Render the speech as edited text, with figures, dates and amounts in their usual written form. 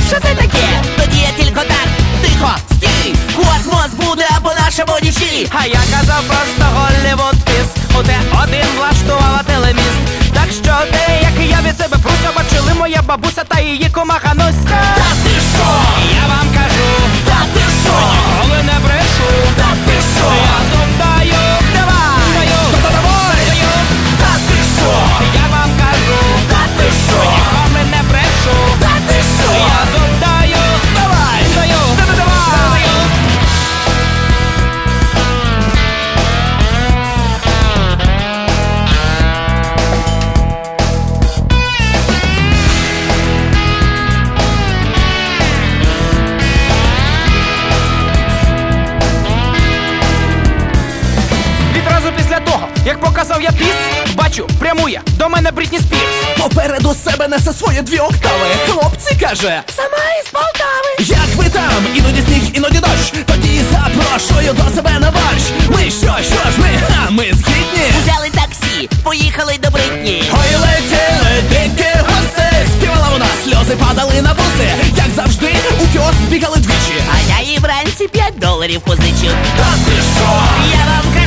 Що це таке? Тоді я тільки так, тихо, стій. Космос буде по-нашому нічі. А я казав просто Голлівуд піс. У те один влаштувала телеміст. Так що те, як і я від себе пруся, бачили моя бабуся та її комаха Нуся. Та ти що? Я вам кажу, Та ти що? ніколи не брешу. Та ти що? Я зум даю, давай, даю, даю. Та ти що? Я вам кажу, Та ти що? ніколи не брешу. Та ти що? Я зум даю, давай, даю, давай. Відразу після того, як показав я піс, бачу, прямує до мене Брітні Спірс. Попереду себе несе свої 2 октави. Хлопці, каже, Сама із Полтави. як ви там? Іноді сніг, іноді дощ. Тоді запрошую до себе на борщ. Ми що ж ми? Ми згідні. Взяли таксі, поїхали до Бритні. Ой, летіли дикі гуси. Співала вона, сльози падали на буси. Як завжди, у кіоск бігали двічі. А я їй вранці $5 позичив. Та ти що? Я вам